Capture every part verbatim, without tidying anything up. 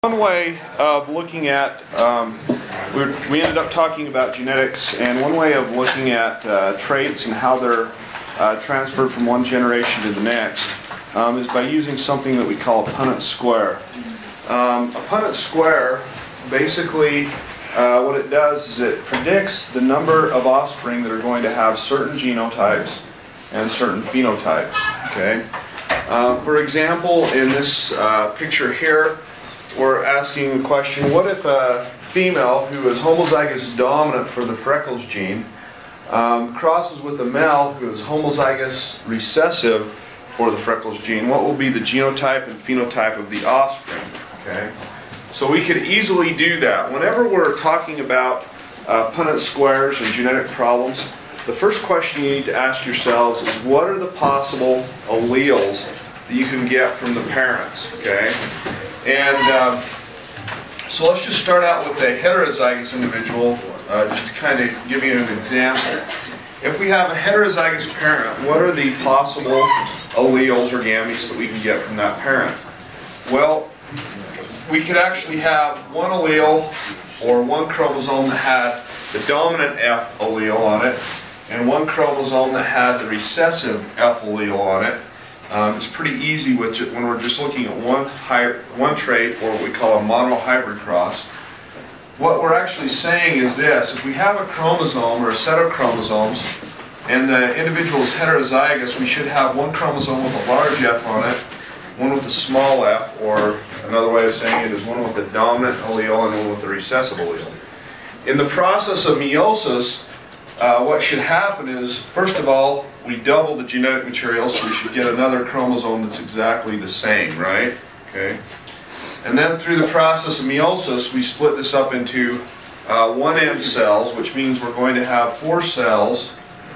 One way of looking at, um, we, we ended up talking about genetics, and one way of looking at uh, traits and how they're uh, transferred from one generation to the next um, is by using something that we call a Punnett square. Um, a Punnett square, basically uh, what it does is it predicts the number of offspring that are going to have certain genotypes and certain phenotypes. Okay. Uh, for example, in this uh, picture here, we're asking the question, what if a female who is homozygous dominant for the freckles gene um, crosses with a male who is homozygous recessive for the freckles gene? What will be the genotype and phenotype of the offspring? Okay, so we could easily do that. Whenever we're talking about uh, Punnett squares and genetic problems, the first question you need to ask yourselves is, what are the possible alleles that you can get from the parents? Okay. And um, so let's just start out with a heterozygous individual, uh, just to kind of give you an example. If we have a heterozygous parent, what are the possible alleles or gametes that we can get from that parent? Well, we could actually have one allele or one chromosome that had the dominant F allele on it, and one chromosome that had the recessive F allele on it. Um, it's pretty easy with ju when we're just looking at one, one trait, or what we call a monohybrid cross. What we're actually saying is this: if we have a chromosome or a set of chromosomes and the individual is heterozygous, we should have one chromosome with a large F on it, one with a small f, or another way of saying it is one with the dominant allele and one with the recessive allele. In the process of meiosis, uh, what should happen is, first of all, we double the genetic material, so we should get another chromosome that's exactly the same, right? Okay. And then through the process of meiosis, we split this up into uh, one-end cells, which means we're going to have four cells.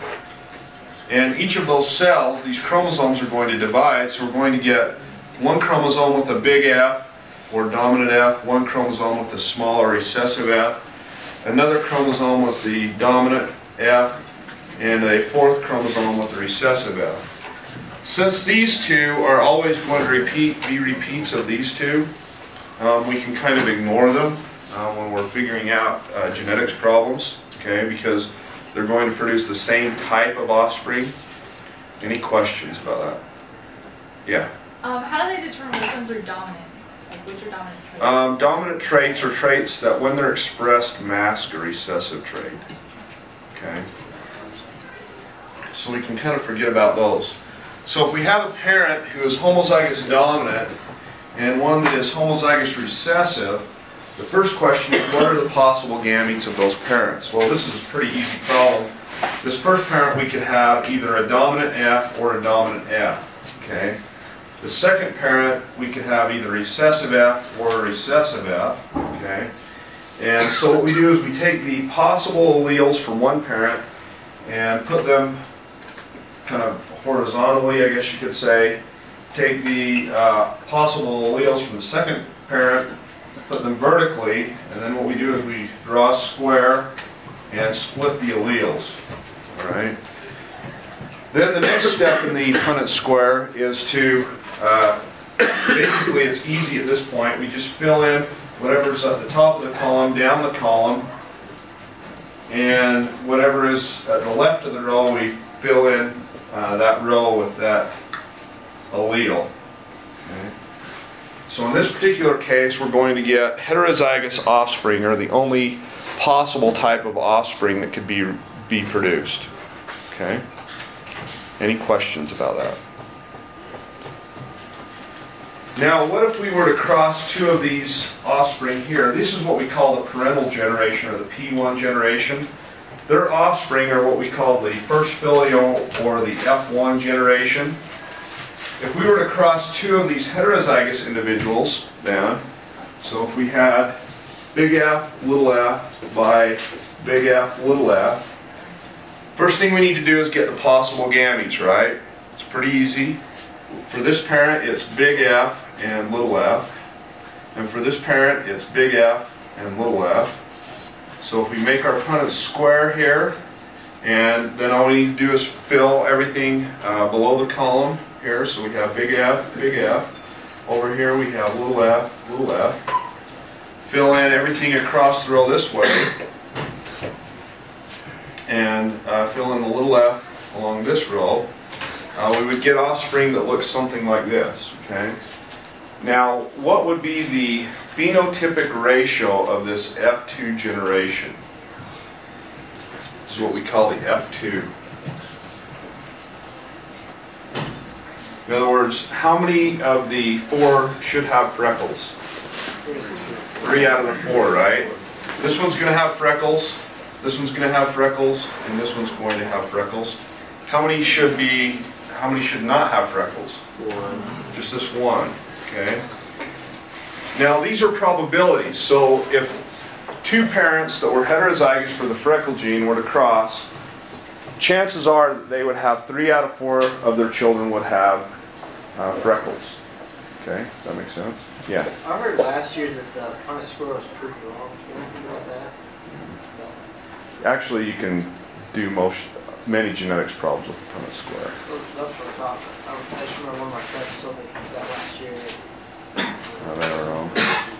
And each of those cells, these chromosomes are going to divide, so we're going to get one chromosome with a big F, or dominant F, one chromosome with a smaller recessive F, another chromosome with the dominant F, and a fourth chromosome with the recessive F. Since these two are always going to repeat, be repeats of these two, um, we can kind of ignore them uh, when we're figuring out uh, genetics problems, okay, because they're going to produce the same type of offspring. Any questions about that? Yeah? Um, how do they determine which ones are dominant? Like, which are dominant traits? Um, dominant traits are traits that, when they're expressed, mask a recessive trait. Okay? So we can kind of forget about those. So if we have a parent who is homozygous dominant and one that is homozygous recessive, the first question is, what are the possible gametes of those parents? Well, this is a pretty easy problem. This first parent, we could have either a dominant F or a dominant F. Okay. The second parent, we could have either recessive F or a recessive F. Okay. And so what we do is we take the possible alleles from one parent and put them kind of horizontally, I guess you could say. Take the uh, possible alleles from the second parent, put them vertically, and then what we do is we draw a square and split the alleles. All right. Then the next step in the Punnett square is to, uh, basically it's easy at this point, we just fill in whatever's at the top of the column, down the column, and whatever is at the left of the row, we fill in uh, that row with that allele. Okay. So in this particular case, we're going to get heterozygous offspring, or the only possible type of offspring that could be be produced. Okay. Any questions about that? Now, what if we were to cross two of these offspring here? This is what we call the parental generation, or the P one generation. Their offspring are what we call the first filial, or the F one generation. If we were to cross two of these heterozygous individuals, then, so if we had big F, little f by big F, little f, first thing we need to do is get the possible gametes, right? It's pretty easy. For this parent, it's big F and little f. And for this parent, it's big F and little f. So if we make our Punnett square here, and then all we need to do is fill everything uh, below the column here. So we have big F, big F. Over here we have little f, little f. fill in everything across the row this way, and uh, fill in the little f along this row, uh, we would get offspring that looks something like this, okay? Now, what would be the phenotypic ratio of this F two generation? This is what we call the F two. In other words, how many of the four should have freckles? Three out of the four, right? This one's going to have freckles, this one's going to have freckles, and this one's going to have freckles. How many should be, how many should not have freckles? One. Just this one, okay? Now these are probabilities, so if two parents that were heterozygous for the freckle gene were to cross, chances are that they would have three out of four of their children would have uh, freckles. Okay, does that make sense? Yeah. I heard last year that the Punnett squirrel was pretty wrong. You know anything about that? Actually, you can do most, many genetics problems with the Punnett square. Well, that's what I thought. I, I just remember one of my friends told me that last year. Oh, they were wrong.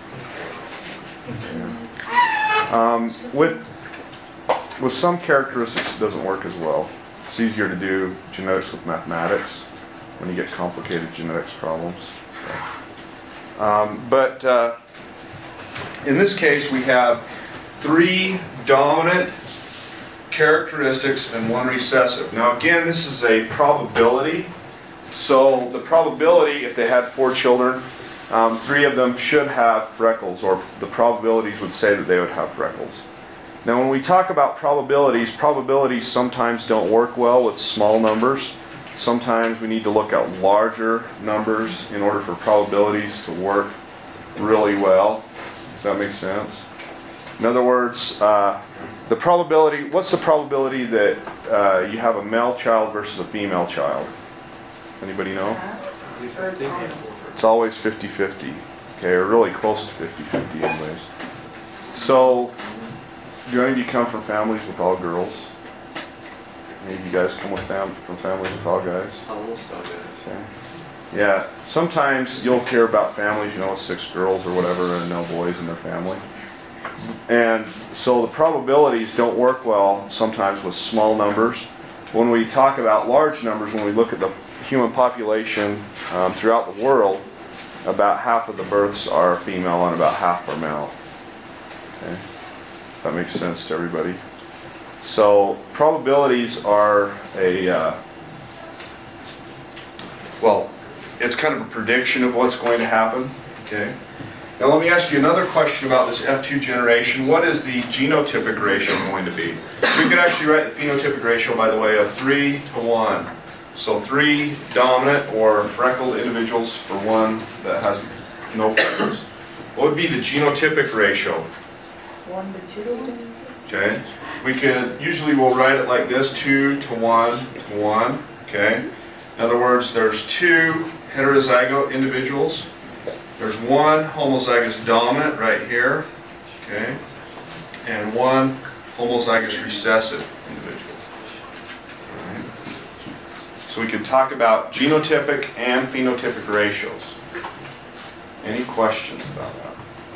Yeah. Um, with, with some characteristics, it doesn't work as well. It's easier to do genetics with mathematics when you get complicated genetics problems. Um, but uh, in this case, we have three dominant characteristics and one recessive. Now again, this is a probability. So the probability, if they had four children, um, three of them should have freckles, or the probabilities would say that they would have freckles. Now when we talk about probabilities, probabilities sometimes don't work well with small numbers. Sometimes we need to look at larger numbers in order for probabilities to work really well. Does that make sense? In other words, uh, the probability, what's the probability that uh, you have a male child versus a female child? Anybody know? It's always fifty fifty, okay, or really close to fifty fifty anyways. So, do any of you come from families with all girls? Any of you guys come with fam from families with all guys? Almost all guys. Okay. Yeah, sometimes you'll hear about families, you know, with six girls or whatever, and no boys in their family. And so the probabilities don't work well sometimes with small numbers. When we talk about large numbers, when we look at the human population um, throughout the world, about half of the births are female and about half are male. Okay. Does that make sense to everybody? So probabilities are a, uh, well, it's kind of a prediction of what's going to happen. Okay. Now let me ask you another question about this F two generation. What is the genotypic ratio going to be? We could actually write the phenotypic ratio, by the way, of three to one. So three dominant or freckled individuals for one that has no freckles. What would be the genotypic ratio? One to two. Okay. We could, usually we'll write it like this, two to one to one. Okay. In other words, there's two heterozygote individuals. There's one homozygous dominant right here. Okay. And one homozygous recessive individual. Right. So we could talk about genotypic and phenotypic ratios. Any questions about that?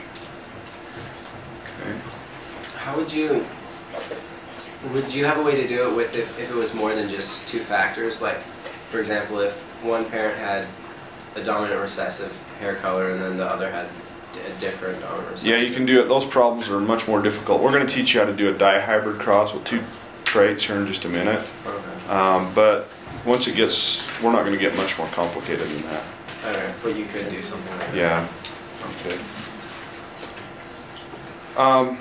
Okay. How would you, would you have a way to do it with if, if it was more than just two factors? Like, for example, if one parent had a dominant recessive hair color and then the other had a different dominant recessive? Yeah, you can do it. Those problems are much more difficult. We're going to teach you how to do a dihybrid cross with two traits here in just a minute. Okay. Um, but once it gets, we're not going to get much more complicated than that. Okay, but you could do something like that. Yeah. Okay. Um,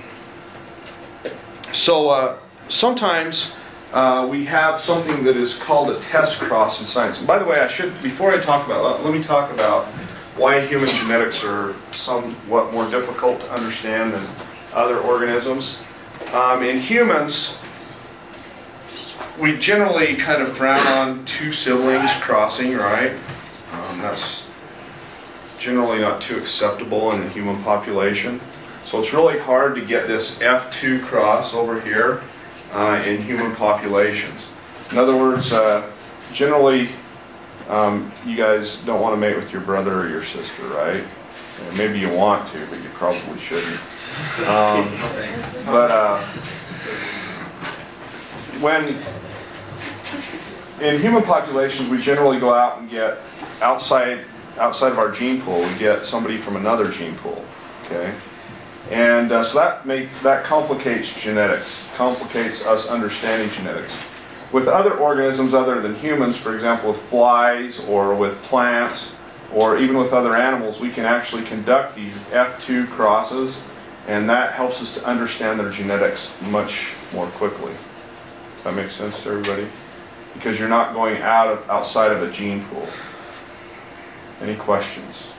so uh, sometimes uh, we have something that is called a test cross in science. And by the way, I should, before I talk about, let, let me talk about why human genetics are somewhat more difficult to understand than other organisms. Um, in humans, we generally kind of frown on two siblings crossing, right? Um, that's generally not too acceptable in the human population. So it's really hard to get this F two cross over here uh, in human populations. In other words, uh, generally um, you guys don't want to mate with your brother or your sister, right? And maybe you want to, but you probably shouldn't. Um, but uh, when in human populations, we generally go out and get outside outside of our gene pool. We get somebody from another gene pool. Okay, and uh, so that may that complicates genetics, complicates us understanding genetics. With other organisms other than humans, for example, with flies or with plants, or even with other animals, we can actually conduct these F two crosses, and that helps us to understand their genetics much more quickly. Does that make sense to everybody? Because you're not going out of outside of a gene pool. Any questions?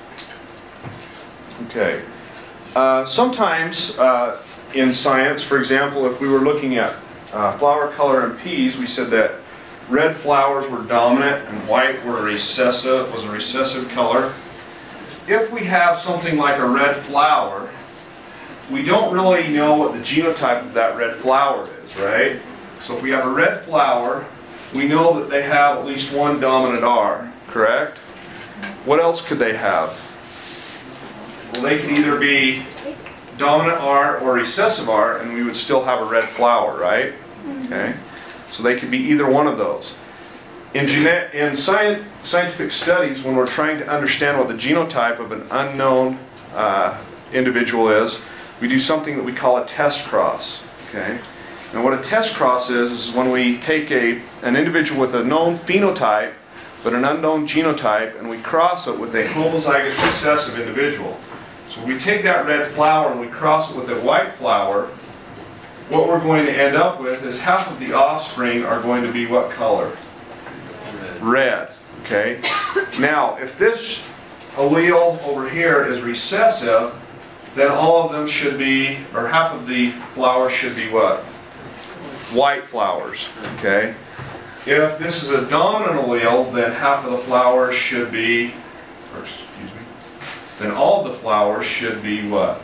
Okay. Uh, sometimes uh, in science, for example, if we were looking at uh, flower color in peas, we said that red flowers were dominant and white were recessive, was a recessive color. If we have something like a red flower, we don't really know what the genotype of that red flower is, right? So if we have a red flower, we know that they have at least one dominant R, correct? What else could they have? Well, they could either be dominant R or recessive R, and we would still have a red flower, right? Okay. So they could be either one of those. In, genet in science, scientific studies, when we're trying to understand what the genotype of an unknown uh, individual is, we do something that we call a test cross. Okay. And what a test cross is, is when we take a, an individual with a known phenotype, but an unknown genotype, and we cross it with a homozygous recessive individual. So we take that red flower and we cross it with a white flower, what we're going to end up with is half of the offspring are going to be what color? Red. Red. Okay. Now, if this allele over here is recessive, then all of them should be, or half of the flowers should be what? White flowers. Okay. If this is a dominant allele, then half of the flowers should be, or excuse me, then all of the flowers should be what?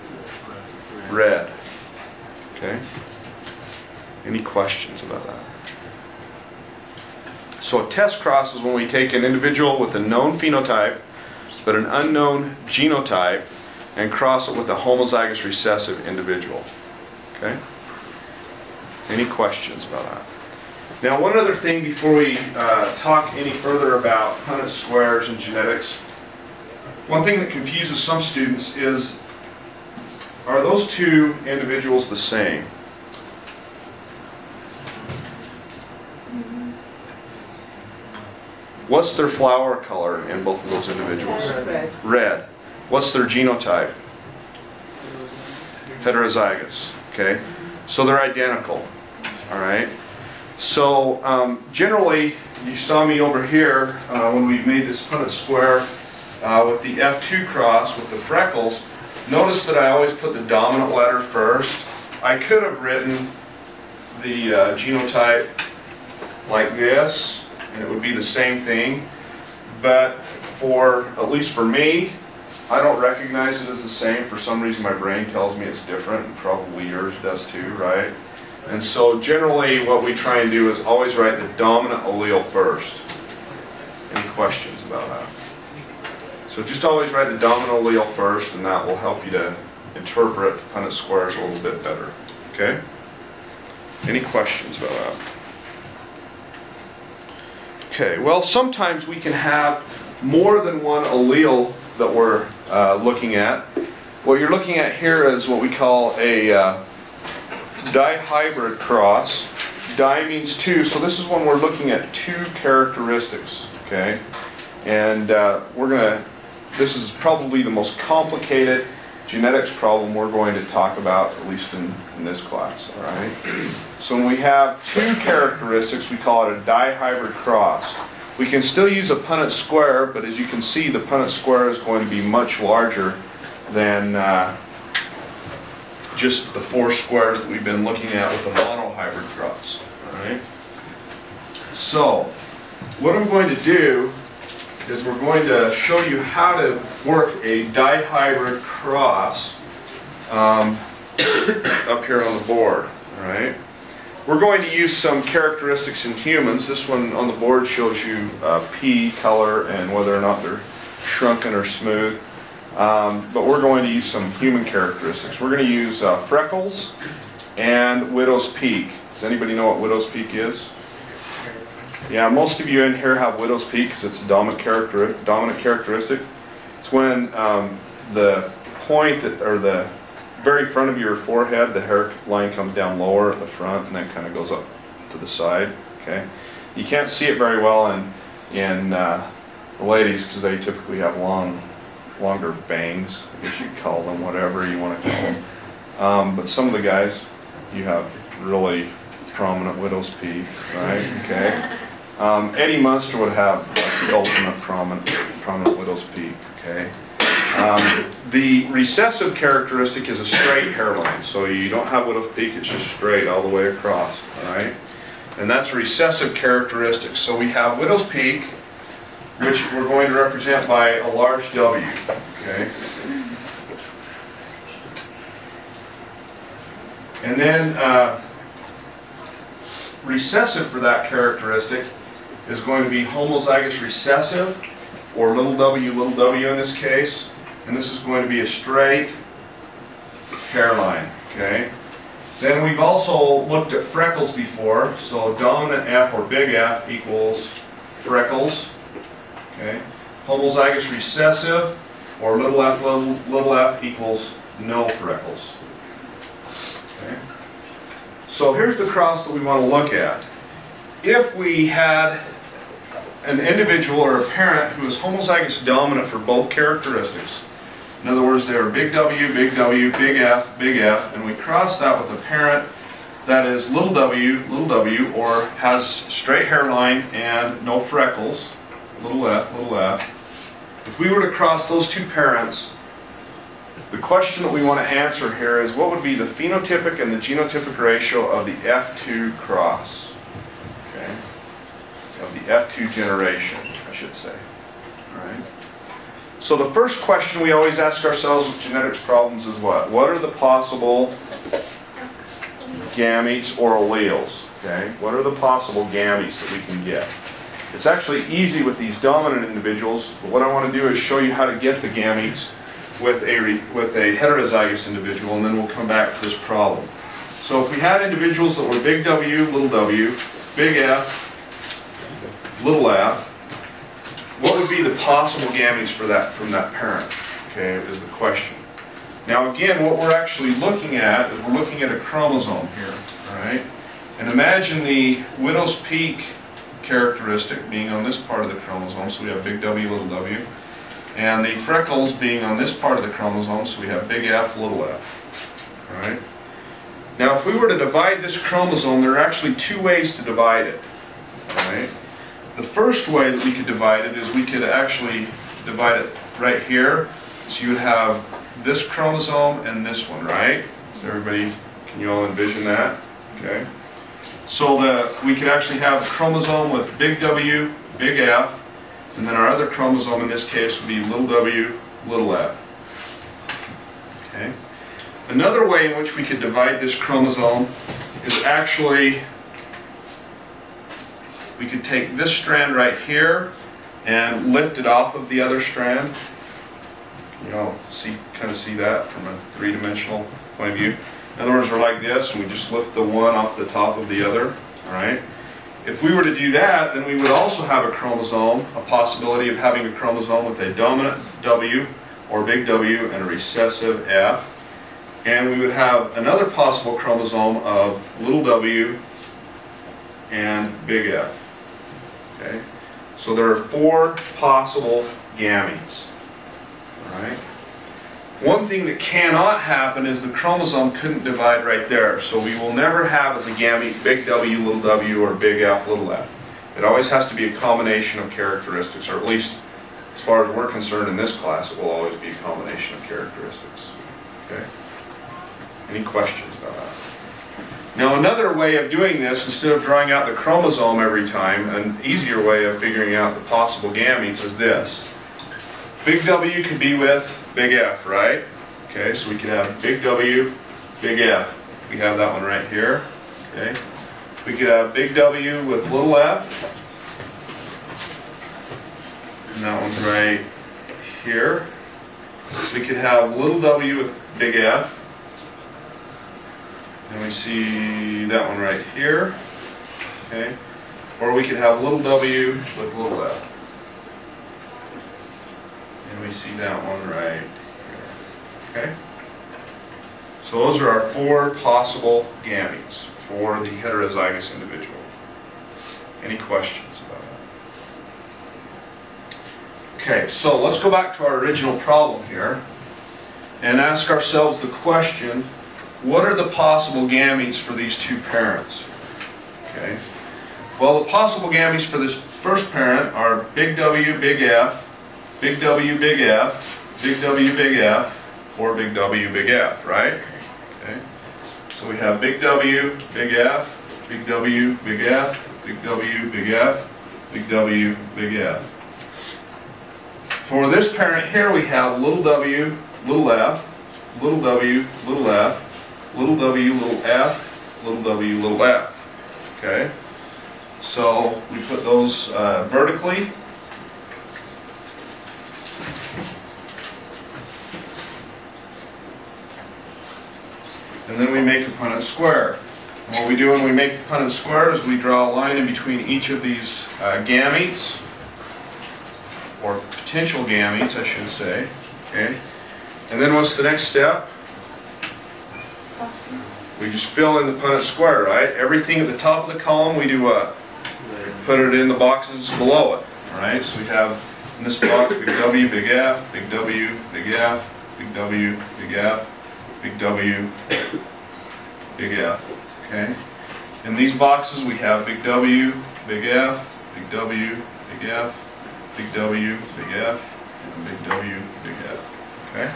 Red. Okay. Any questions about that? So a test cross is when we take an individual with a known phenotype, but an unknown genotype, and cross it with a homozygous recessive individual. Okay. Any questions about that? Now, one other thing before we uh, talk any further about Punnett squares and genetics. One thing that confuses some students is, are those two individuals the same? What's their flower color in both of those individuals? Red. Red. What's their genotype? Heterozygous. Okay. So they're identical. All right. So um, generally, you saw me over here uh, when we made this Punnett square uh, with the F two cross with the freckles. Notice that I always put the dominant letter first. I could have written the uh, genotype like this, and it would be the same thing. But for, at least for me, I don't recognize it as the same. For some reason, my brain tells me it's different, and probably yours does too, right? And so generally what we try and do is always write the dominant allele first. Any questions about that? So just always write the dominant allele first, and that will help you to interpret Punnett squares a little bit better. Okay? Any questions about that? Okay, well, sometimes we can have more than one allele that we're uh, looking at. What you're looking at here is what we call a uh, dihybrid cross. Di means two, so this is when we're looking at two characteristics, okay? And uh, we're going to, this is probably the most complicated genetics problem we're going to talk about, at least in, in this class, all right? So when we have two characteristics, we call it a dihybrid cross. We can still use a Punnett square, but as you can see, the Punnett square is going to be much larger than uh, just the four squares that we've been looking at with the monohybrid cross. All right? So, what I'm going to do is we're going to show you how to work a dihybrid cross um, up here on the board. All right? We're going to use some characteristics in humans. This one on the board shows you uh, pea color and whether or not they're shrunken or smooth. Um, but we're going to use some human characteristics. We're going to use uh, freckles and widow's peak. Does anybody know what widow's peak is? Yeah, most of you in here have widow's peak because it's a dominant, character, dominant characteristic. It's when um, the point that, or the very front of your forehead, the hairline comes down lower at the front and then kind of goes up to the side. Okay, you can't see it very well in in uh, the ladies because they typically have long, longer bangs. I guess you'd call them whatever you want to call them. Um, but some of the guys, you have really prominent widow's peak, right? Okay. Um, Eddie Munster would have like, the ultimate prominent, prominent widow's peak. Okay. Um, the recessive characteristic is a straight hairline, so you don't have widow's peak; it's just straight all the way across. All right. And that's a recessive characteristic. So we have widow's peak, which we're going to represent by a large W. Okay. And then uh, recessive for that characteristic is going to be homozygous recessive, or little w, little w in this case. And this is going to be a straight hairline. Okay. Then we've also looked at freckles before. So dominant F or big F equals freckles. Okay. Homozygous recessive, or little f, little, little f equals no freckles. Okay. So here's the cross that we want to look at. If we had an individual or a parent who is homozygous dominant for both characteristics, in other words, they are big W, big W, big F, big F, and we cross that with a parent that is little w, little w, or has straight hairline and no freckles, little f, little f. If we were to cross those two parents, the question that we want to answer here is what would be the phenotypic and the genotypic ratio of the F two cross? Okay, of the F two generation, I should say. All right. So the first question we always ask ourselves with genetics problems is what? What are the possible gametes or alleles? Okay, what are the possible gametes that we can get? It's actually easy with these dominant individuals, but what I want to do is show you how to get the gametes with a with a heterozygous individual, and then we'll come back to this problem. So if we had individuals that were big W, little w, big F, little f, what would be the possible gametes for that from that parent? Okay, is the question. Now again, what we're actually looking at is we're looking at a chromosome here, all right? And imagine the widow's peak characteristic being on this part of the chromosome, so we have big W, little w, and the freckles being on this part of the chromosome, so we have big F, little f. All right? Now if we were to divide this chromosome, there are actually two ways to divide it. All right? The first way that we could divide it is we could actually divide it right here. So you would have this chromosome and this one, right? So everybody, can you all envision that? Okay. So that we could actually have a chromosome with big W, big F, and then our other chromosome in this case would be little w, little f. Okay. Another way in which we could divide this chromosome is actually we could take this strand right here and lift it off of the other strand. You know, see, kind of see that from a three-dimensional point of view. In other words, we're like this, and we just lift the one off the top of the other. All right. If we were to do that, then we would also have a chromosome, a possibility of having a chromosome with a dominant W or big W and a recessive F. And we would have another possible chromosome of little w and big F. Okay? So there are four possible gametes. All right? One thing that cannot happen is the chromosome couldn't divide right there. So we will never have as a gamete big W, little w, or big F, little f. It always has to be a combination of characteristics, or at least as far as we're concerned in this class, it will always be a combination of characteristics. Okay? Any questions about that? Now another way of doing this, instead of drawing out the chromosome every time, an easier way of figuring out the possible gametes is this. Big W could be with big F, right? Okay, so we could have big W, big F. We have that one right here. Okay. We could have big W with little f. And that one's right here. We could have little w with big F. And we see that one right here. Okay. Or we could have little w with little f. And we see that one right here. Okay? So those are our four possible gametes for the heterozygous individual. Any questions about that? Okay, so let's go back to our original problem here and ask ourselves the question, what are the possible gametes for these two parents? Okay. Well, the possible gametes for this first parent are big W, big F, big W, big F, big W, big F, or big W, big F, right? Okay. So we have big W, big F, big W, big F, big W, big F, big W, big F. For this parent here, we have little w, little f, little w, little f, little w, little f, little w, little f. Okay? So we put those uh, vertically. And then we make a Punnett square. And what we do when we make the Punnett square is we draw a line in between each of these uh, gametes, or potential gametes, I should say. Okay? And then what's the next step? We just fill in the Punnett square, right? Everything at the top of the column, we do what? Put it in the boxes below it. Alright? So we have in this box big W, big F, big W, big F, big W, big F, big W, big F. Okay? In these boxes we have big W, big F, big W, big F, big W, big F, and big W, big F. Okay?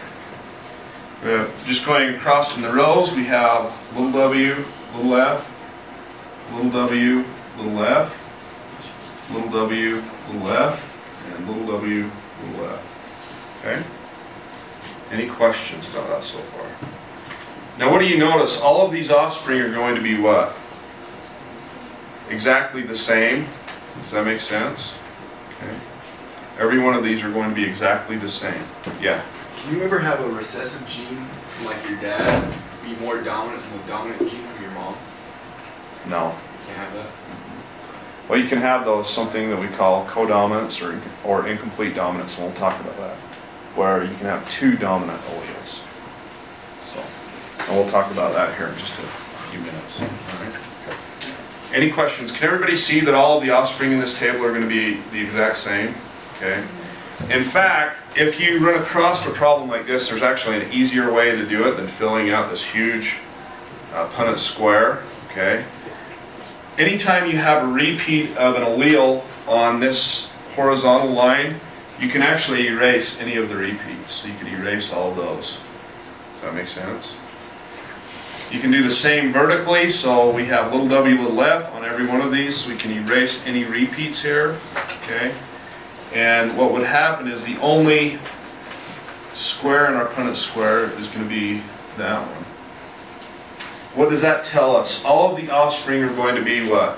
Uh, just going across in the rows, we have little w, little f, little w, little f, little w, little f, and little w, little f. Okay? Any questions about that so far? Now what do you notice? All of these offspring are going to be what? Exactly the same. Does that make sense? Okay. Every one of these are going to be exactly the same. Yeah? Can you ever have a recessive gene from like your dad be more dominant than the dominant gene from your mom? No. You can't have that? Well, you can have those, something that we call codominance or, or incomplete dominance, and we'll talk about that, where you can have two dominant alleles. So, and we'll talk about that here in just a few minutes. All right. Any questions? Can everybody see that all of the offspring in this table are going to be the exact same? Okay. In fact, if you run across a problem like this, there's actually an easier way to do it than filling out this huge uh, Punnett square. Okay. Anytime you have a repeat of an allele on this horizontal line, you can actually erase any of the repeats. So you can erase all of those. Does that make sense? You can do the same vertically, so we have little w, little f on every one of these, so we can erase any repeats here. Okay? And what would happen is the only square in our Punnett square is going to be that one. What does that tell us? All of the offspring are going to be what?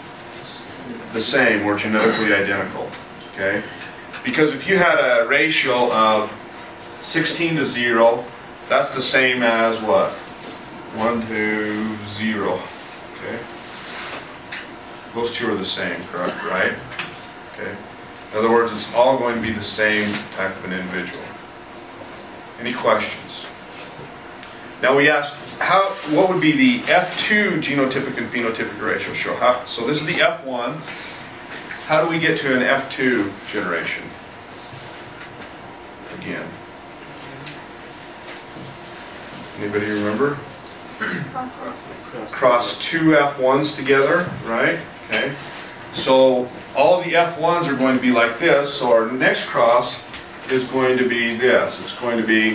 The same, or genetically identical. Okay? Because if you had a ratio of sixteen to zero, that's the same as what? one to zero. Okay? Those two are the same, correct? Right? Okay? In other words, it's all going to be the same type of an individual. Any questions? Now we asked, how, what would be the F two genotypic and phenotypic ratio show? How, so this is the F one. How do we get to an F two generation? Again. Anybody remember? Cross two F ones together, right? Okay. So all of the F ones are going to be like this, so our next cross is going to be this. It's going to be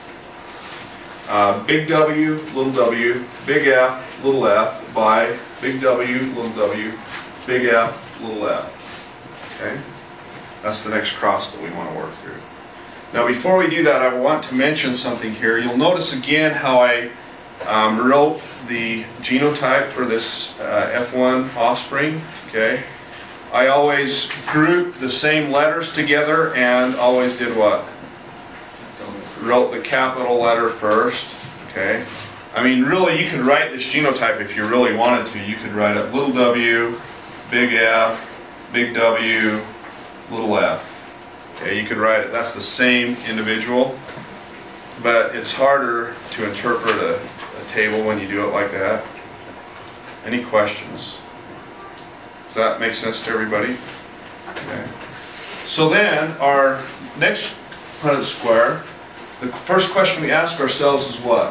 uh, big W, little w, big F, little f, by big W, little w, big F, little f. Okay? That's the next cross that we want to work through. Now before we do that, I want to mention something here. You'll notice again how I um, wrote the genotype for this uh, F one offspring. Okay? I always grouped the same letters together and always did what? wrote the capital letter first, okay? I mean, really, you could write this genotype if you really wanted to. You could write it little w, big F, big W, little f. Okay, you could write it, that's the same individual, but it's harder to interpret a, a table when you do it like that. Any questions? Does that make sense to everybody? Okay. So then, our next Punnett square, the first question we ask ourselves is what?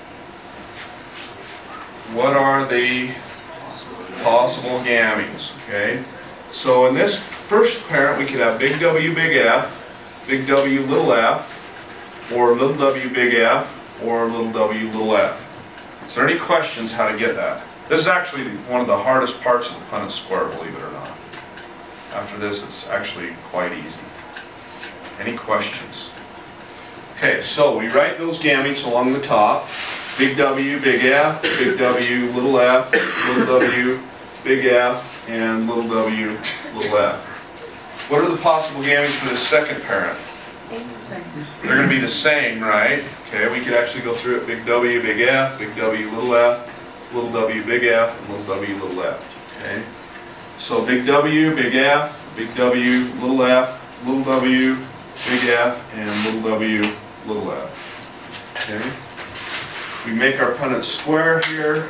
What are the possible gametes? Okay. So in this first parent, we could have big W, big F, big W, little f, or little w, big F, or little w, little f. Is there any questions how to get that? This is actually one of the hardest parts of the Punnett square, believe it or not. After this, it's actually quite easy. Any questions? Okay, so we write those gametes along the top. Big W, big F, big W, little f, little w, big F, and little w, little f. What are the possible gametes for this second parent? They're going to be the same, right? Okay, we could actually go through it. Big W, big F, big W, little f, little w, big F, and little w, little f. Okay? So big W, big F, big W, little f, little w, big F, and little w, little f. Okay? We make our Punnett square here.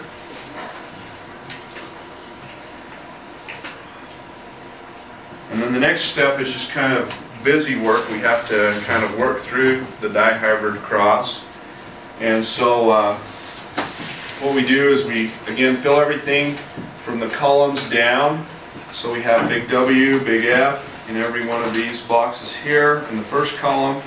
And then the next step is just kind of busy work. We have to kind of work through the dihybrid cross. And so uh, what we do is we, again, fill everything from the columns down. So we have big W, big F in every one of these boxes here in the first column.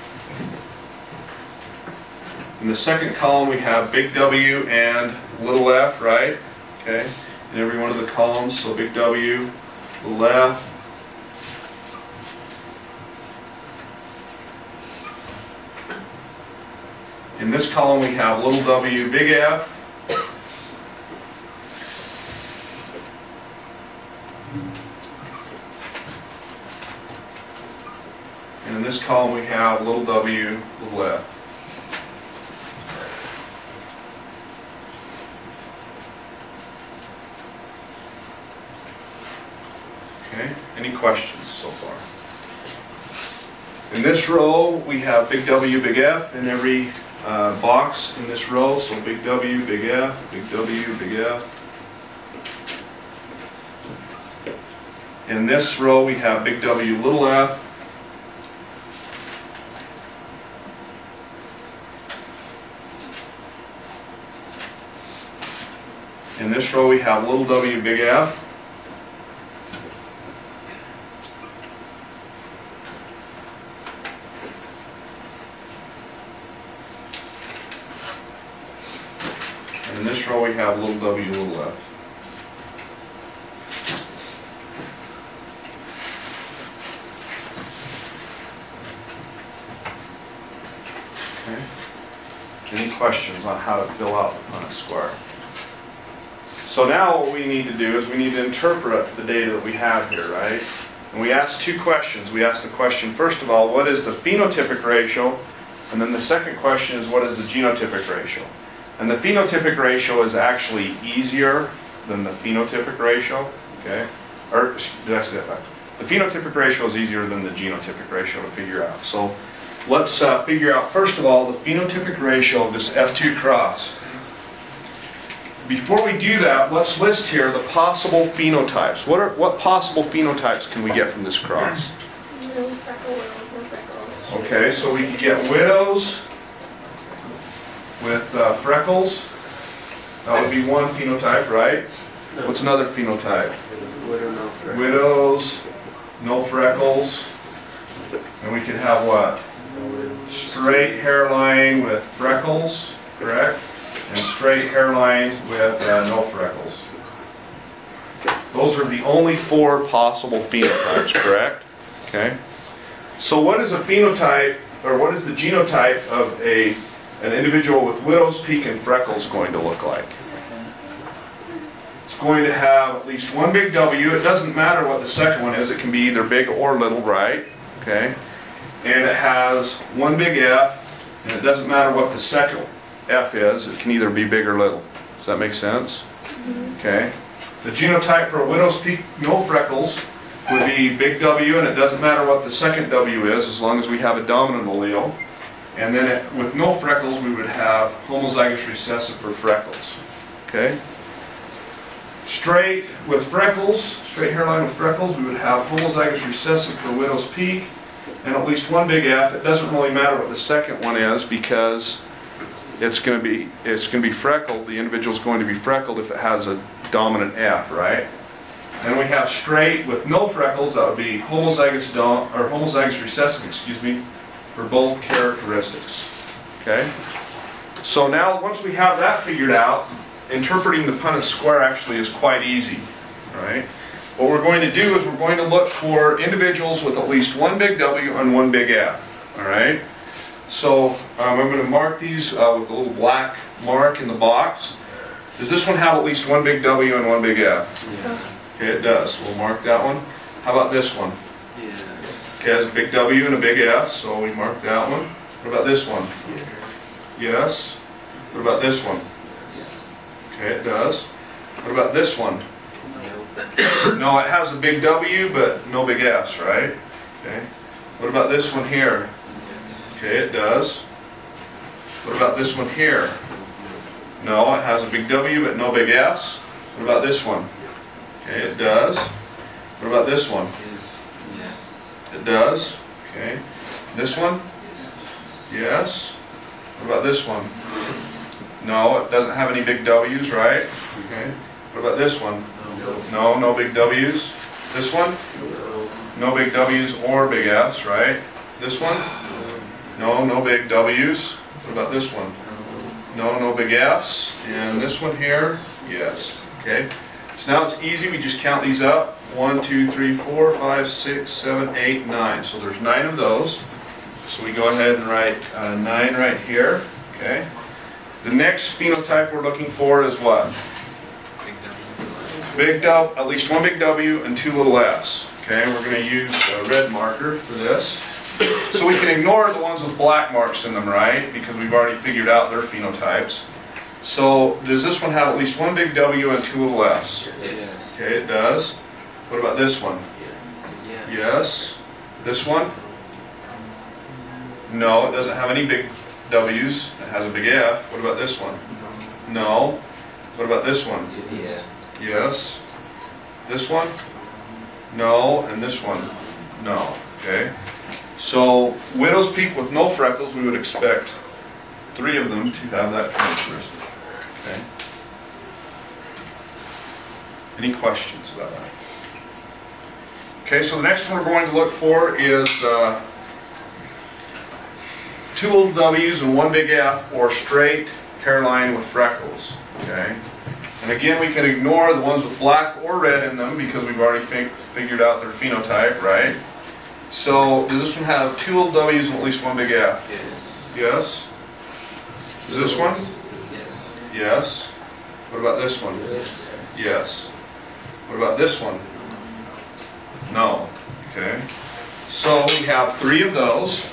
In the second column we have big W and little f, right? Okay, in every one of the columns, so big W, little f. In this column we have little w, big F. And in this column we have little w, little f. Okay, any questions so far? In this row we have big W, big F in every uh, box in this row, so big W, big F, big W, big F. In this row we have big W, little f. In this row we have little w, big F. And in this row we have little w, little f. Okay. Any questions on how to fill out the Punnett square? So now what we need to do is we need to interpret the data that we have here, right? And we ask two questions. We ask the question, first of all, what is the phenotypic ratio? And then the second question is, what is the genotypic ratio? And the phenotypic ratio is actually easier than the phenotypic ratio, okay? Or, did I say that back? The phenotypic ratio is easier than the genotypic ratio to figure out. So let's uh, figure out, first of all, the phenotypic ratio of this F two cross. Before we do that, let's list here the possible phenotypes. What are what possible phenotypes can we get from this cross? No freckle, no freckles. Okay, so we can get widows with uh, freckles. That would be one phenotype, right? What's another phenotype? Widow, no freckles. Widows, no freckles. And we could have what? Straight hairline with freckles, correct? And straight hairline with uh, no freckles. Those are the only four possible phenotypes, correct? Okay. So what is a phenotype, or what is the genotype of a an individual with widow's peak and freckles going to look like? It's going to have at least one big W. It doesn't matter what the second one is. It can be either big or little, right? Okay. And it has one big F And it doesn't matter what the second F is, it can either be big or little. Does that make sense? Okay. The genotype for a widow's peak no freckles would be big W, and it doesn't matter what the second W is as long as we have a dominant allele. And then it, with no freckles, we would have homozygous recessive for freckles. Okay. Straight with freckles, straight hairline with freckles, we would have homozygous recessive for widow's peak and at least one big F. It doesn't really matter what the second one is because it's going to be it's going to be freckled. The individual is going to be freckled if it has a dominant F, right? Then we have straight with no freckles. That would be homozygous dom or homozygous recessive, excuse me, for both characteristics. Okay. So now once we have that figured out, interpreting the Punnett square actually is quite easy. All right. What we're going to do is we're going to look for individuals with at least one big W and one big F. All right. So um, I'm going to mark these uh, with a little black mark in the box. Does this one have at least one big W and one big F? Yeah. Okay, it does. We'll mark that one. How about this one? Yeah. Okay, it has a big W and a big F, so we mark that one. What about this one? Yes. What about this one? Okay, it does. What about this one? No, it has a big W, but no big F's, right? Okay. What about this one here? Okay, it does. What about this one here? No, it has a big W, but no big F's. What about this one? Okay, it does. What about this one? It does. Okay. This one? Yes. What about this one? No, it doesn't have any big W's, right? Okay. What about this one? No, no big W's. This one? No big W's or big F's, right? This one? No, no big W's. What about this one? No, no big F's. And this one here? Yes. Okay. So now it's easy. We just count these up. One, two, three, four, five, six, seven, eight, nine. So there's nine of those. So we go ahead and write uh, nine right here. Okay. The next phenotype we're looking for is what? Big W, at least one big W and two little F's. Okay, we're going to use a red marker for this. So we can ignore the ones with black marks in them, right? Because we've already figured out their phenotypes. So does this one have at least one big W and two little F's? Yes. Okay, it does. What about this one? Yeah. Yes. This one? No, it doesn't have any big W's. It has a big F. What about this one? No. What about this one? Yeah. Yes. This one? No. And this one? No. Okay. So, widow's peak with no freckles, we would expect three of them to have that characteristic. Okay. Any questions about that? Okay, so the next one we're going to look for is uh, two little W's and one big F, or straight hairline with freckles. Okay. And again, we can ignore the ones with black or red in them because we've already fig figured out their phenotype, right? So, does this one have two little W's and at least one big F? Yes. Yes. Is this one? Yes. Yes. What about this one? Yes. What about this one? No. Okay. So we have three of those.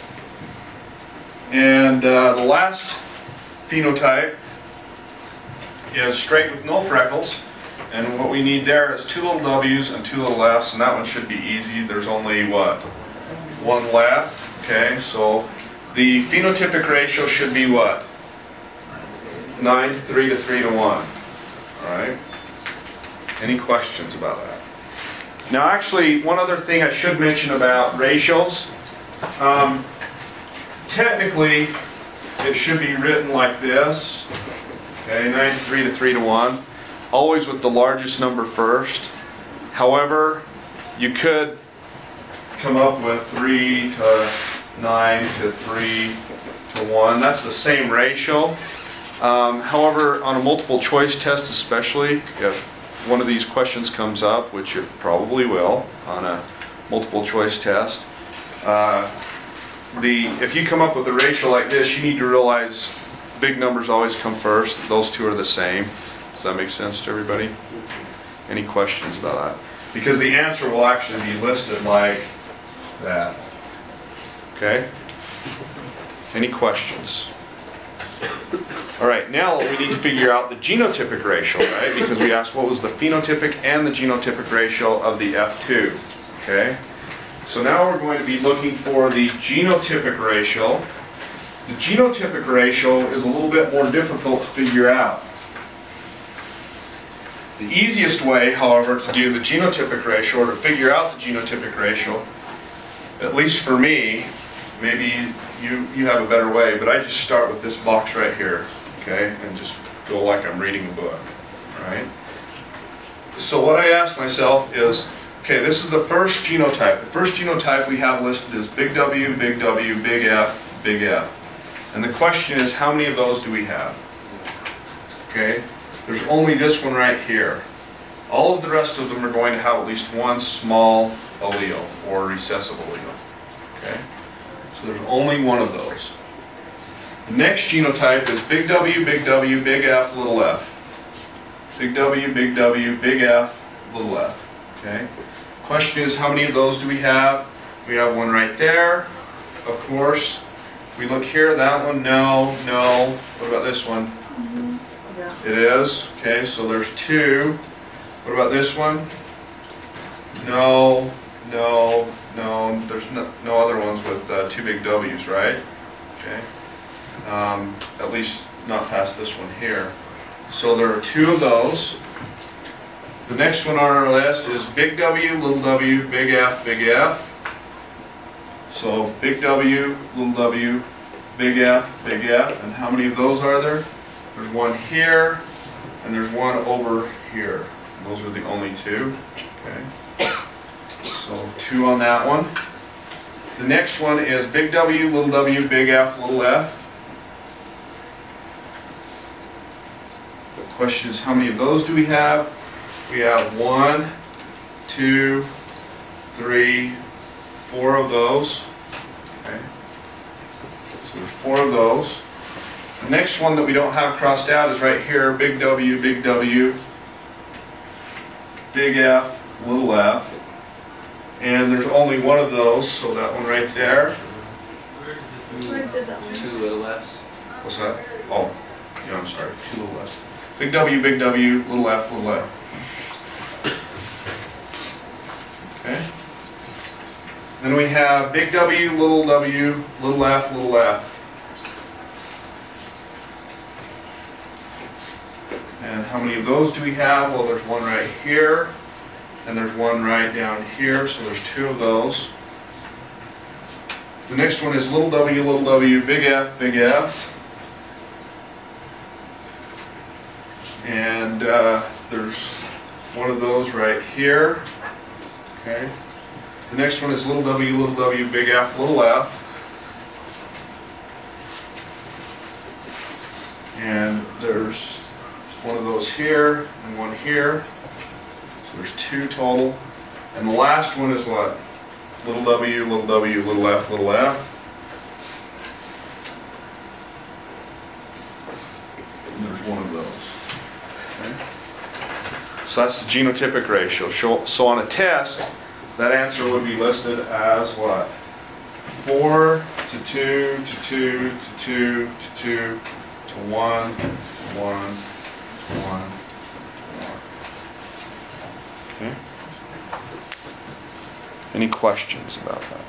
And uh, the last phenotype is straight with no freckles. And what we need there is two little W's and two little F's, and that one should be easy. There's only, what, one left. Okay, so the phenotypic ratio should be what? nine to three to three to one. All right? Any questions about that? Now, actually, one other thing I should mention about ratios. Um, technically, it should be written like this. Okay, nine to three to three to one. Always with the largest number first. However, you could come up with three to nine to three to one. That's the same ratio. Um, however, on a multiple choice test especially, if one of these questions comes up, which it probably will on a multiple choice test, uh, the if you come up with a ratio like this, you need to realize big numbers always come first. Those two are the same. Does that make sense to everybody? Any questions about that? Because the answer will actually be listed like that. Okay? Any questions? All right, now we need to figure out the genotypic ratio, right? Because we asked what was the phenotypic and the genotypic ratio of the F two, okay? So now we're going to be looking for the genotypic ratio. The genotypic ratio is a little bit more difficult to figure out. The easiest way, however, to do the genotypic ratio, or to figure out the genotypic ratio, at least for me, maybe you, you have a better way, but I just start with this box right here, okay, and just go like I'm reading a book, right? So what I ask myself is, okay, this is the first genotype. The first genotype we have listed is big W, big W, big F, big F. And the question is, how many of those do we have? Okay, there's only this one right here. All of the rest of them are going to have at least one small allele, or recessive allele, okay? So there's only one of those. The next genotype is big W, big W, big F, little f. Big W, big W, big F, little f. Okay? Question is, how many of those do we have? We have one right there, of course. We look here, that one, no, no. What about this one? Yeah. It is. Okay, so there's two. What about this one? No, no, no. There's no, no other ones with uh, two big W's, right? Okay. Um, at least not past this one here. So there are two of those. The next one on our list is big W, little w, big F, big F. So big W, little w, big F, big F. And how many of those are there? There's one here, and there's one over here. Those are the only two. Okay. So two on that one. The next one is big W, little w, big F, little f. The question is, how many of those do we have? We have one, two, three, four of those. Okay. So there's four of those. The next one that we don't have crossed out is right here, big W, big W, big F, little f. And there's only one of those, so that one right there. Where did that one? Two little f's. What's that? Oh, yeah, I'm sorry, two little f's. Big W, big W, little f, little f. Okay. Then we have big W, little w, little f, little f. And how many of those do we have? Well, there's one right here, and there's one right down here, so there's two of those. The next one is little w, little w, big F, big F. And uh, there's one of those right here. Okay. The next one is little w, little w, big F, little f. And there's one of those here and one here. So there's two total. And the last one is what? Little w, little w, little f, little f. And there's one of those. Okay. So that's the genotypic ratio. So on a test, that answer would be listed as what? four to two to two to two to two to one to one to one to one. Okay. Any questions about that?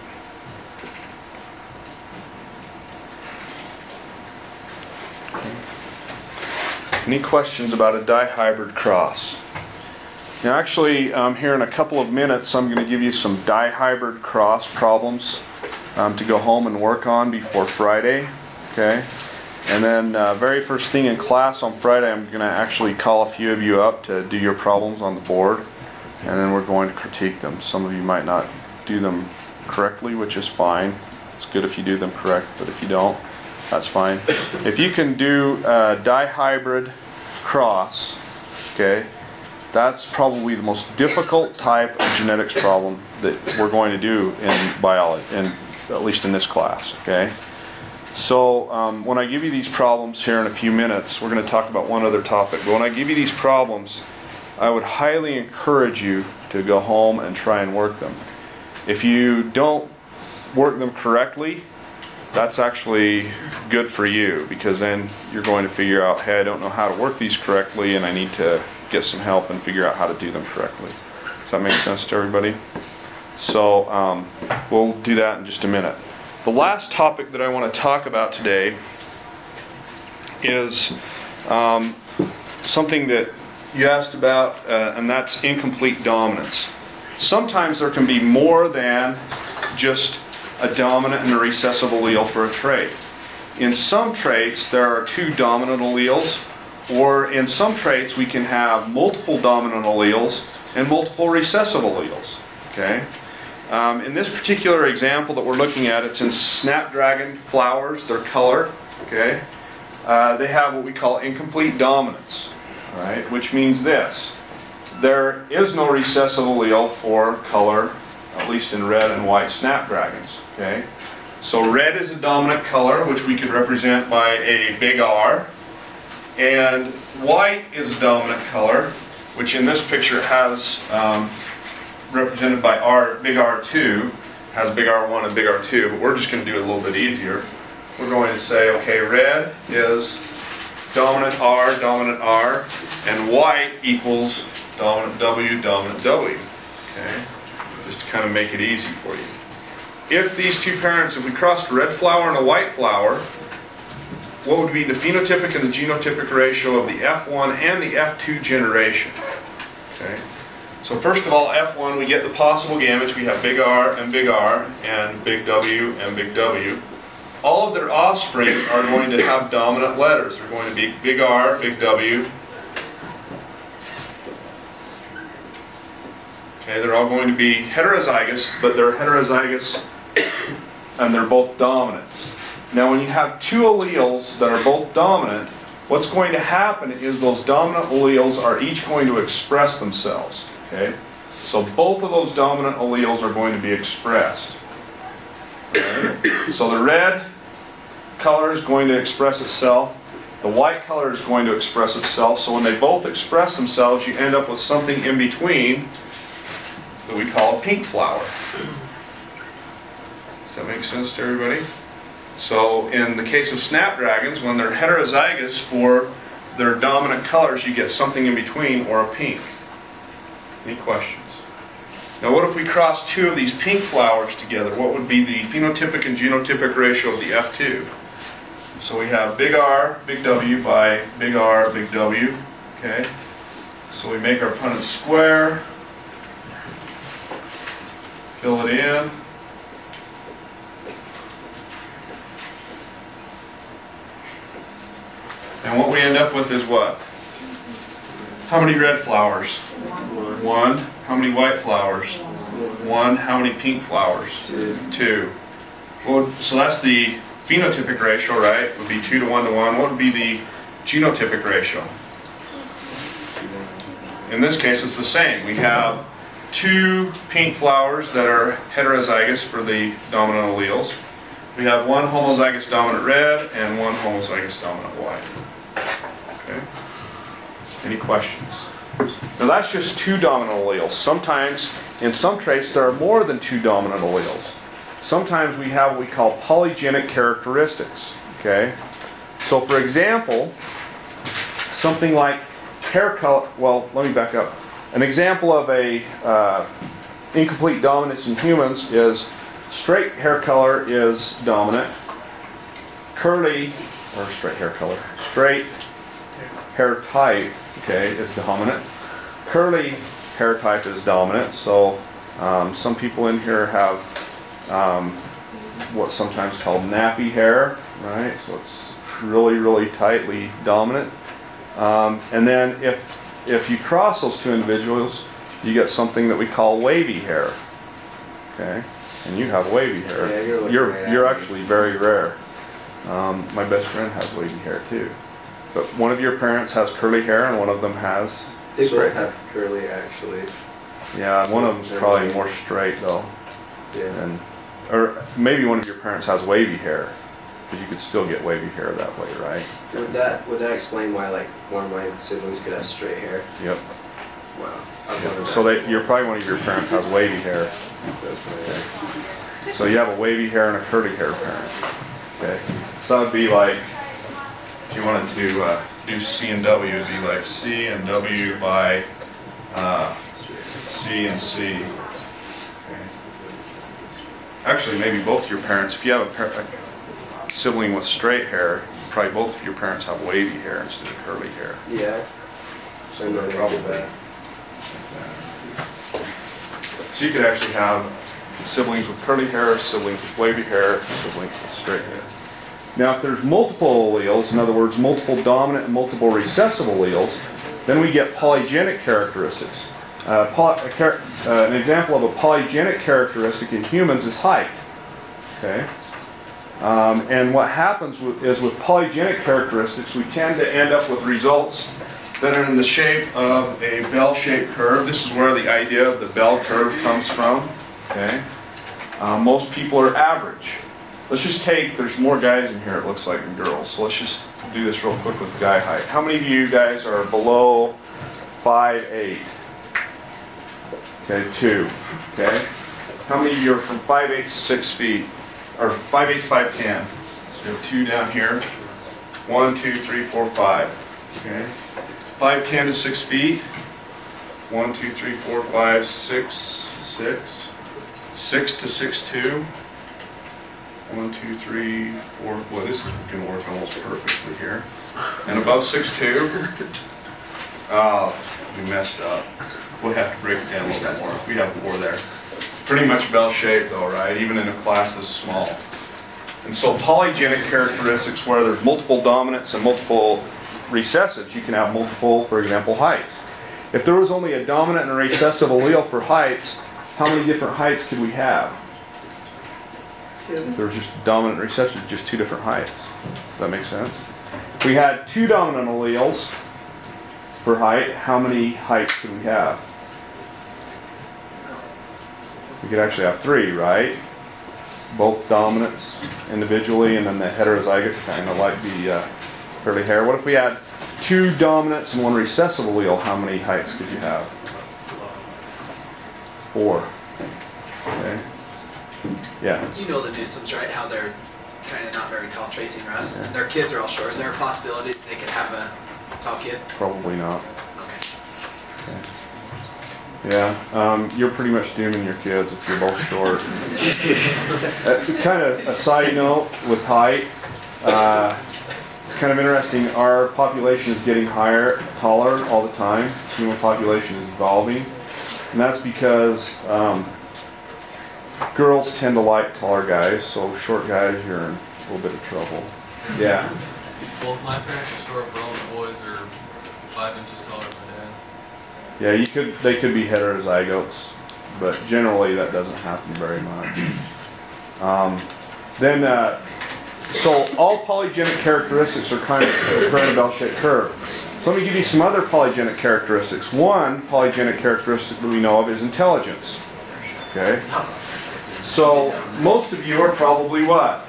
Any questions about a dihybrid cross? Now actually, um, here in a couple of minutes, I'm going to give you some dihybrid cross problems um, to go home and work on before Friday. Okay? And then uh, very first thing in class on Friday, I'm going to actually call a few of you up to do your problems on the board. And then we're going to critique them. Some of you might not do them correctly, which is fine. It's good if you do them correct, but if you don't, that's fine. If you can do a dihybrid cross, okay, that's probably the most difficult type of genetics problem that we're going to do in biology, in, at least in this class, okay? So um, when I give you these problems here in a few minutes, we're going to talk about one other topic. But when I give you these problems, I would highly encourage you to go home and try and work them. If you don't work them correctly, that's actually good for you, because then you're going to figure out, hey, I don't know how to work these correctly and I need to get some help and figure out how to do them correctly. Does that make sense to everybody? So um, we'll do that in just a minute. The last topic that I want to talk about today is um, something that you asked about, uh, and that's incomplete dominance. Sometimes there can be more than just a dominant and a recessive allele for a trait. In some traits, there are two dominant alleles, or in some traits, we can have multiple dominant alleles and multiple recessive alleles. Okay? Um, in this particular example that we're looking at, it's in snapdragon flowers, their color. Okay? Uh, they have what we call incomplete dominance, right? Which means this: there is no recessive allele for color, at least in red and white snapdragons. Okay, so red is a dominant color, which we could represent by a big R, and white is a dominant color, which in this picture has um, represented by R, big R two, has big R one and big R two, but we're just going to do it a little bit easier. We're going to say, okay, red is dominant R, dominant R, and white equals dominant W, dominant W. Okay, just to kind of make it easy for you. If these two parents, if we crossed a red flower and a white flower, what would be the phenotypic and the genotypic ratio of the F one and the F two generation? Okay, so first of all, F one, we get the possible gametes. We have big R and big R, and big W and big W. All of their offspring are going to have dominant letters. They're going to be big R, big W. Okay, they're all going to be heterozygous, but they're heterozygous and they're both dominant. Now when you have two alleles that are both dominant, what's going to happen is those dominant alleles are each going to express themselves. Okay? So both of those dominant alleles are going to be expressed. Okay? So the red color is going to express itself. The white color is going to express itself. So when they both express themselves, you end up with something in between that we call a pink flower. Does that make sense to everybody? So in the case of snapdragons, when they're heterozygous for their dominant colors, you get something in between, or a pink. Any questions? Now what if we cross two of these pink flowers together? What would be the phenotypic and genotypic ratio of the F two? So we have big R, big W by big R, big W. Okay? So we make our Punnett square, fill it in. And what we end up with is what? How many red flowers? One. How many white flowers? One. How many pink flowers? Two. Two. Well, so that's the phenotypic ratio, right? It would be two to one to one. What would be the genotypic ratio? In this case, it's the same. We have two pink flowers that are heterozygous for the dominant alleles. We have one homozygous dominant red and one homozygous dominant white. Okay. Any questions? Now that's just two dominant alleles. Sometimes, in some traits, there are more than two dominant alleles. Sometimes we have what we call polygenic characteristics. Okay. So for example, something like hair color, well, let me back up. An example of a uh, incomplete dominance in humans is straight hair color is dominant, curly, or straight hair color, straight hair type, okay, is dominant. Curly hair type is dominant, so um, some people in here have um, what's sometimes called nappy hair, right? So it's really, really tightly dominant. Um, and then if if you cross those two individuals, you get something that we call wavy hair. Okay, and you have wavy hair. Yeah, you're looking you're, right you're at me. actually very rare. Um, my best friend has wavy hair too. But one of your parents has curly hair, and one of them has They straight both hair. have curly, actually. Yeah, one of them's probably more straight though. Yeah. And or maybe one of your parents has wavy hair, because you could still get wavy hair that way, right? Would that would that explain why like one of my siblings could have straight hair? Yep. Wow. I've wondered So that. they, you're probably one of your parents has wavy hair. That's right. So you have a wavy hair and a curly hair parent. Okay, so that would be like, if you wanted to uh, do C and W, it'd be like C and W by uh, C and C. Okay. Actually, maybe both your parents, if you have a, par a sibling with straight hair, probably both of your parents have wavy hair instead of curly hair. Yeah. So no, Probably. So you could actually have siblings with curly hair, siblings with wavy hair, siblings with straight hair. Now if there's multiple alleles, in other words multiple dominant and multiple recessive alleles, then we get polygenic characteristics. Uh, poly a char uh, an example of a polygenic characteristic in humans is height. Okay? Um, and what happens with, is with polygenic characteristics, we tend to end up with results that are in the shape of a bell-shaped curve. This is where the idea of the bell curve comes from. Okay, uh, most people are average. Let's just take, there's more guys in here it looks like than girls, so let's just do this real quick with guy height. How many of you guys are below five eight? Okay, two. Okay, how many of you are from five eight to six feet? Or five eight to five ten? So you have two down here. One, two, three, four, five. Okay. five ten to six feet. One, two, three, four, five, six, six. Six to six two. One, two, three, four. Well, this is going to work almost perfectly here. And above six two. Oh, we messed up. We'll have to break it down a little bit more. We have four there. Pretty much bell-shaped though, right? Even in a class this small. And so polygenic characteristics where there's multiple dominants and multiple recessives, you can have multiple, for example, heights. If there was only a dominant and a recessive allele for heights, how many different heights could we have? If there was just dominant and recessive, just two different heights. Does that make sense? If we had two dominant alleles for height, how many heights could we have? We could actually have three, right? Both dominants individually, and then the heterozygote kind of like the uh, curly hair. What if we had two dominants and one recessive allele? How many heights could you have? Four. Okay. Yeah. You know the Newsoms, right? How they're kind of not very tall, Tracy and Russ. Yeah. Their kids are all short. Is there a possibility that they could have a tall kid? Probably not. Okay. Okay. Yeah, um, you're pretty much dooming your kids if you're both short. uh, kind of a side note with height, uh, kind of interesting, our population is getting higher, taller all the time. Human population is evolving. And that's because um, girls tend to like taller guys, so short guys, you're in a little bit of trouble. Yeah. Well, my parents are short, but all the boys are five inches taller than my dad. Yeah, you could. They could be heterozygotes, but generally that doesn't happen very much. Um, then, uh, so all polygenic characteristics are kind of occur in a bell-shaped curve. So let me give you some other polygenic characteristics. One polygenic characteristic that we know of is intelligence. Okay. So most of you are probably what?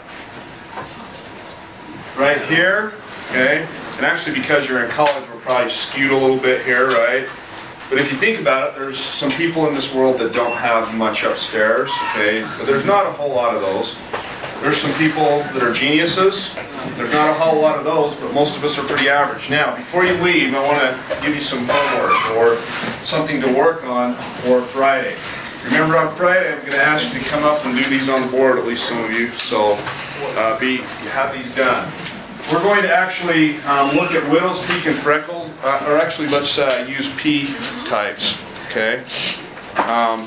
Right here. Okay. And actually, because you're in college, we're probably skewed a little bit here, right? But if you think about it, there's some people in this world that don't have much upstairs, okay? But there's not a whole lot of those. There's some people that are geniuses. There's not a whole lot of those, but most of us are pretty average. Now, before you leave, I want to give you some homework or something to work on for Friday. Remember on Friday, I'm going to ask you to come up and do these on the board, at least some of you, so uh, be have these done. We're going to actually um, look at Widow's Peak and Freckle, uh, or actually let's uh, use P types, okay? Um,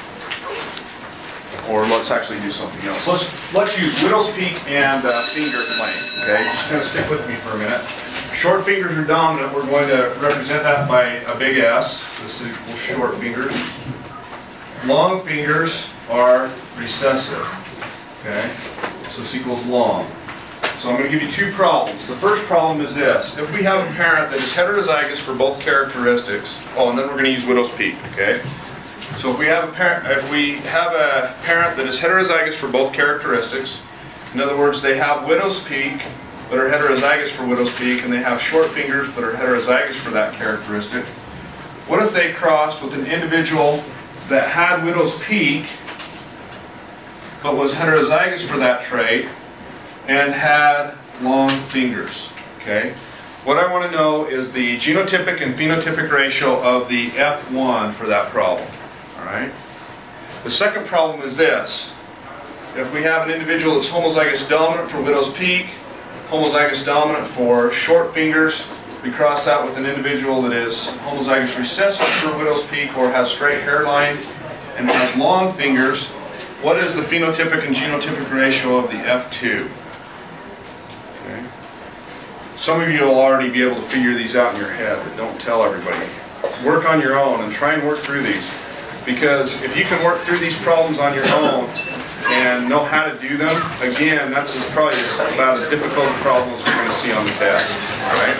or let's actually do something else. Let's let's use Widow's Peak and uh, finger length, okay? Just kind of stick with me for a minute. Short fingers are dominant. We're going to represent that by a big S. This equals short fingers. Long fingers are recessive, okay? So this equals long. So I'm going to give you two problems. The first problem is this. If we have a parent that is heterozygous for both characteristics, oh, and then we're going to use Widow's Peak, okay? So if we have a parent, if we have a parent that is heterozygous for both characteristics, in other words, they have Widow's Peak but are heterozygous for Widow's Peak, and they have short fingers but are heterozygous for that characteristic. What if they crossed with an individual that had Widow's Peak but was heterozygous for that trait, and had long fingers, okay? What I want to know is the genotypic and phenotypic ratio of the F one for that problem, all right? The second problem is this. If we have an individual that's homozygous dominant for widow's peak, homozygous dominant for short fingers, we cross that with an individual that is homozygous recessive for widow's peak or has straight hairline and has long fingers, what is the phenotypic and genotypic ratio of the F two? Okay. Some of you will already be able to figure these out in your head, but don't tell everybody. Work on your own and try and work through these. Because if you can work through these problems on your own and know how to do them, again, that's probably about as difficult a problem as we're going to see on the test. All right?